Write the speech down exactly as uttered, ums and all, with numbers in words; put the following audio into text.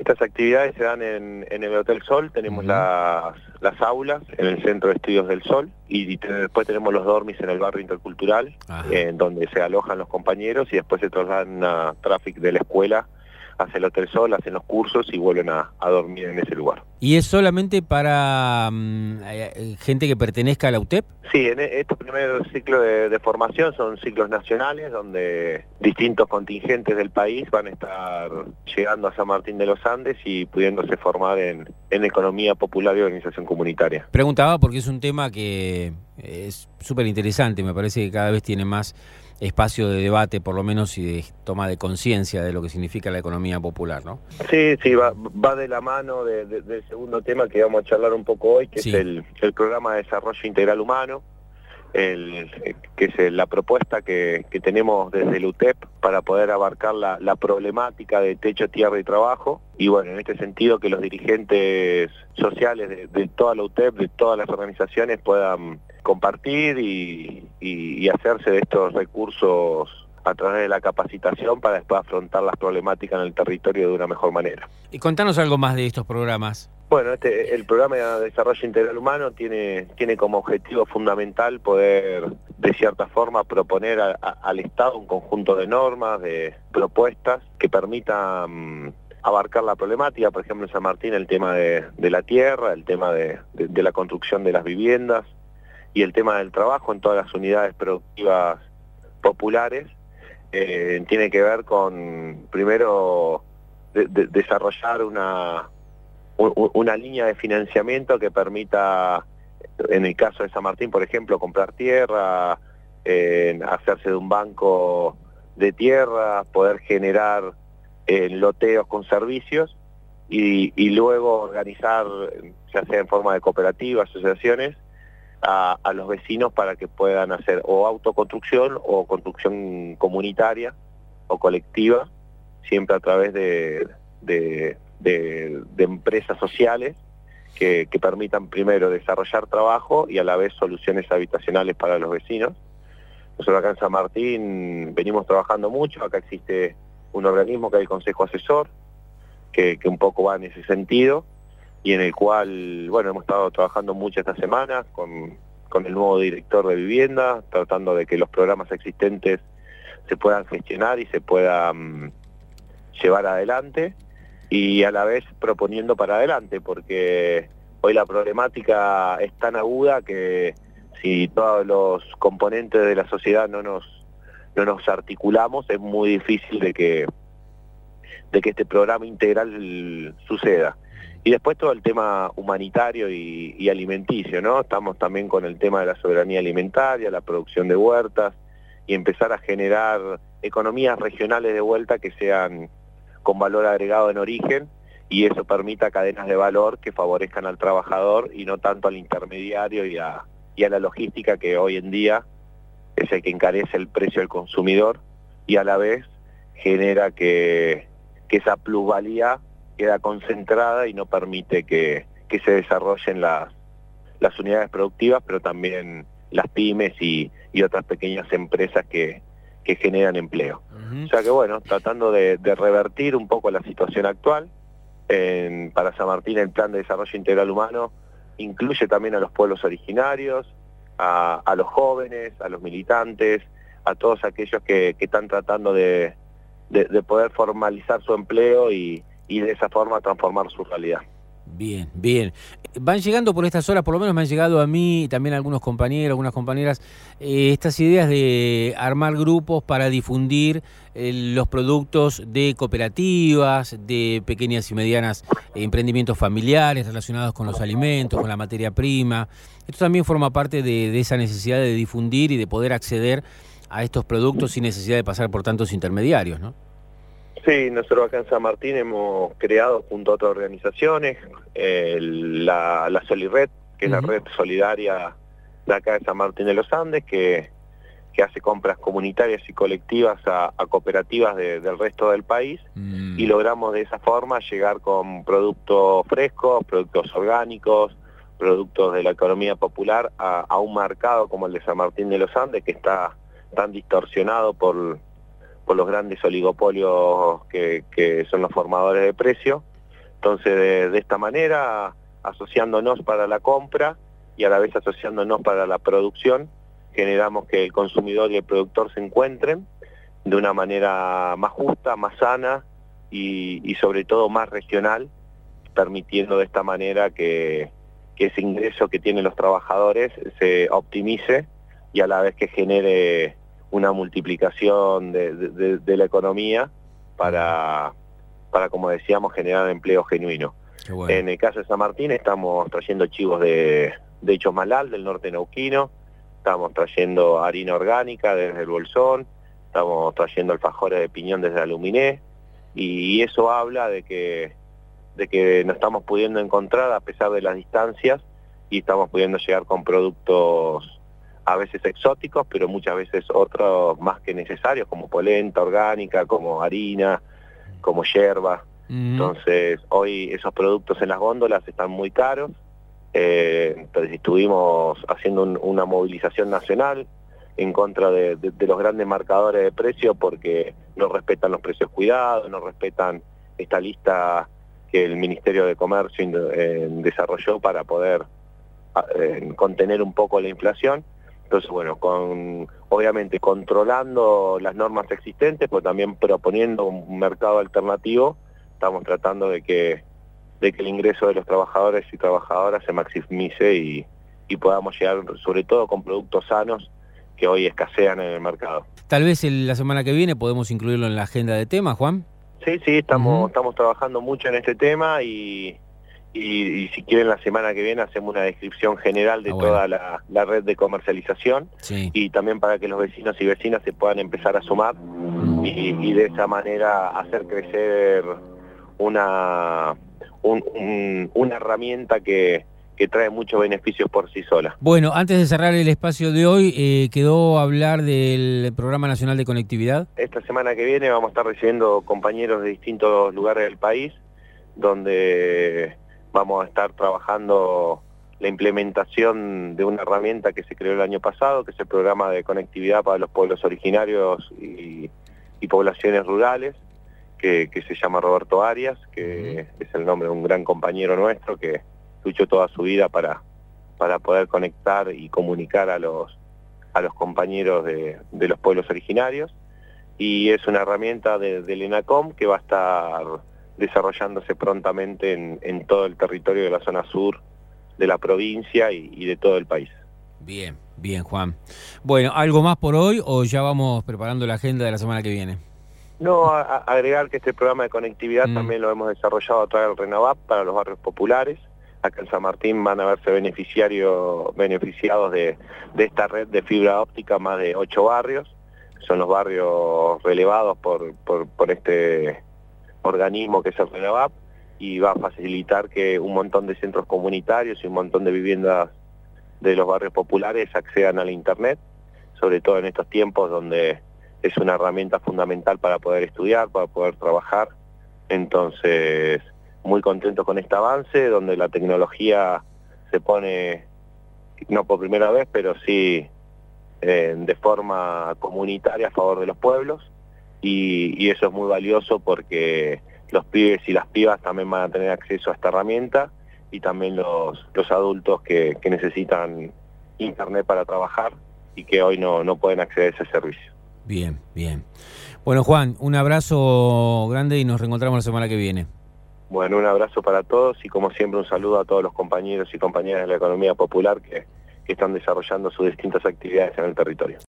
Estas actividades se dan en, en el Hotel Sol, tenemos uh-huh. las, las aulas en el Centro de Estudios del Sol y, y te, después tenemos los dormis en el barrio intercultural, eh, en donde se alojan los compañeros y después se trasladan a tráfico de la escuela hacia el Hotel Sol, hacen los cursos y vuelven a, a dormir en ese lugar. ¿Y es solamente para um, gente que pertenezca a la U T E P? Sí, en estos primeros ciclos de, de formación son ciclos nacionales donde distintos contingentes del país van a estar llegando a San Martín de los Andes y pudiéndose formar en, en economía popular y organización comunitaria. Preguntaba porque es un tema que es súper interesante, me parece que cada vez tiene más espacio de debate, por lo menos, y de toma de conciencia de lo que significa la economía popular, ¿no? Sí, sí, va, va de la mano de, de, del segundo tema que vamos a charlar un poco hoy, que sí. es el, el programa de desarrollo integral humano, el, que es la propuesta que, que tenemos desde el U T E P para poder abarcar la, la problemática de techo, tierra y trabajo, y bueno, en este sentido que los dirigentes sociales de, de toda la U T E P, de todas las organizaciones puedan compartir y, y, y hacerse de estos recursos a través de la capacitación para después afrontar las problemáticas en el territorio de una mejor manera. Y contanos algo más de estos programas. Bueno, este, el programa de desarrollo integral humano tiene, tiene como objetivo fundamental poder, de cierta forma, proponer a, a, al Estado un conjunto de normas, de propuestas que permitan abarcar la problemática, por ejemplo en San Martín el tema de, de la tierra, el tema de, de, de la construcción de las viviendas y el tema del trabajo en todas las unidades productivas populares. Eh, tiene que ver con, primero, de, de, desarrollar una, un, una línea de financiamiento que permita, en el caso de San Martín, por ejemplo, comprar tierra, eh, hacerse de un banco de tierra, poder generar eh, loteos con servicios y, y luego organizar, ya sea en forma de cooperativas, asociaciones, A, a los vecinos para que puedan hacer o autoconstrucción o construcción comunitaria o colectiva, siempre a través de, de, de, de empresas sociales que, que permitan primero desarrollar trabajo y a la vez soluciones habitacionales para los vecinos. Nosotros acá en San Martín venimos trabajando mucho, acá existe un organismo que es el Consejo Asesor, que, que un poco va en ese sentido, y en el cual, bueno, hemos estado trabajando mucho esta semana con, con el nuevo director de vivienda, tratando de que los programas existentes se puedan gestionar y se puedan um, llevar adelante, y a la vez proponiendo para adelante, porque hoy la problemática es tan aguda que si todos los componentes de la sociedad no nos, no nos articulamos, es muy difícil de que, de que este programa integral suceda. Y después todo el tema humanitario y, y alimenticio, ¿no? Estamos también con el tema de la soberanía alimentaria, la producción de huertas, y empezar a generar economías regionales de vuelta que sean con valor agregado en origen, y eso permita cadenas de valor que favorezcan al trabajador y no tanto al intermediario y a, y a la logística, que hoy en día es el que encarece el precio del consumidor y a la vez genera que, que esa plusvalía queda concentrada y no permite que, que se desarrollen las, las unidades productivas, pero también las pymes y, y otras pequeñas empresas que, que generan empleo. Uh-huh. O sea que bueno, tratando de, de revertir un poco la situación actual, en, para San Martín el Plan de Desarrollo Integral Humano incluye también a los pueblos originarios, a, a los jóvenes, a los militantes, a todos aquellos que, que están tratando de, de, de poder formalizar su empleo y y de esa forma transformar su realidad. Bien, bien. Van llegando por estas horas, por lo menos me han llegado a mí y también a algunos compañeros, algunas compañeras, eh, estas ideas de armar grupos para difundir eh, los productos de cooperativas, de pequeñas y medianas eh, emprendimientos familiares relacionados con los alimentos, con la materia prima. Esto también forma parte de, de esa necesidad de difundir y de poder acceder a estos productos sin necesidad de pasar por tantos intermediarios, ¿no? Sí, nosotros acá en San Martín hemos creado junto a otras organizaciones eh, la, la Solired, que es uh-huh. la red solidaria de acá de San Martín de los Andes, que, que hace compras comunitarias y colectivas a, a cooperativas de, del resto del país, uh-huh. y logramos de esa forma llegar con productos frescos, productos orgánicos, productos de la economía popular a, a un mercado como el de San Martín de los Andes, que está tan distorsionado por... por los grandes oligopolios que, que son los formadores de precios, Entonces, de, de esta manera, asociándonos para la compra y a la vez asociándonos para la producción, generamos que el consumidor y el productor se encuentren de una manera más justa, más sana y, y sobre todo más regional, permitiendo de esta manera que, que ese ingreso que tienen los trabajadores se optimice y a la vez que genere una multiplicación de, de, de la economía para, para, como decíamos, generar empleo genuino. Bueno. En el caso de San Martín estamos trayendo chivos de, de Chomalal, del norte neuquino, estamos trayendo harina orgánica desde el Bolsón, estamos trayendo alfajores de piñón desde Aluminé, y eso habla de que, de que nos estamos pudiendo encontrar a pesar de las distancias y estamos pudiendo llegar con productos a veces exóticos, pero muchas veces otros más que necesarios, como polenta orgánica, como harina, como yerba. Mm. Entonces, hoy esos productos en las góndolas están muy caros. Eh, entonces estuvimos haciendo un, una movilización nacional en contra de, de, de los grandes marcadores de precios porque no respetan los precios cuidados, no respetan esta lista que el Ministerio de Comercio eh, desarrolló para poder eh, contener un poco la inflación. Entonces, bueno, con obviamente controlando las normas existentes, pero también proponiendo un mercado alternativo, estamos tratando de que, de que el ingreso de los trabajadores y trabajadoras se maximice y, y podamos llegar sobre todo con productos sanos que hoy escasean en el mercado. Tal vez el, la semana que viene podemos incluirlo en la agenda de temas, Juan. Sí, sí, estamos, Uh-huh. estamos trabajando mucho en este tema y... Y, y si quieren la semana que viene hacemos una descripción general de ah, bueno. toda la, la red de comercialización sí. y también para que los vecinos y vecinas se puedan empezar a sumar y, y de esa manera hacer crecer una, un, un, una herramienta que, que trae muchos beneficios por sí sola. Bueno, antes de cerrar el espacio de hoy, eh, quedó hablar del Programa Nacional de Conectividad. Esta semana que viene vamos a estar recibiendo compañeros de distintos lugares del país, donde vamos a estar trabajando la implementación de una herramienta que se creó el año pasado, que es el Programa de Conectividad para los Pueblos Originarios y, y Poblaciones Rurales, que, que se llama Roberto Arias, que uh-huh. es el nombre de un gran compañero nuestro que luchó toda su vida para, para poder conectar y comunicar a los, a los compañeros de, de los pueblos originarios. Y es una herramienta de, del ENACOM que va a estar desarrollándose prontamente en, en todo el territorio de la zona sur de la provincia y, y de todo el país. Bien, bien, Juan. Bueno, ¿algo más por hoy o ya vamos preparando la agenda de la semana que viene? No, a, a agregar que este programa de conectividad mm. también lo hemos desarrollado a través del RENAVAP para los barrios populares. Acá en San Martín van a verse beneficiarios, beneficiados de, de esta red de fibra óptica más de ocho barrios. Son los barrios relevados por, por, por este organismo que es el RENAVAP y va a facilitar que un montón de centros comunitarios y un montón de viviendas de los barrios populares accedan a la internet, sobre todo en estos tiempos donde es una herramienta fundamental para poder estudiar, para poder trabajar. Entonces, muy contento con este avance, donde la tecnología se pone, no por primera vez, pero sí eh, de forma comunitaria a favor de los pueblos. Y, y eso es muy valioso porque los pibes y las pibas también van a tener acceso a esta herramienta y también los, los adultos que, que necesitan internet para trabajar y que hoy no, no pueden acceder a ese servicio. Bien, bien. Bueno, Juan, un abrazo grande y nos reencontramos la semana que viene. Bueno, un abrazo para todos y como siempre un saludo a todos los compañeros y compañeras de la economía popular que, que están desarrollando sus distintas actividades en el territorio.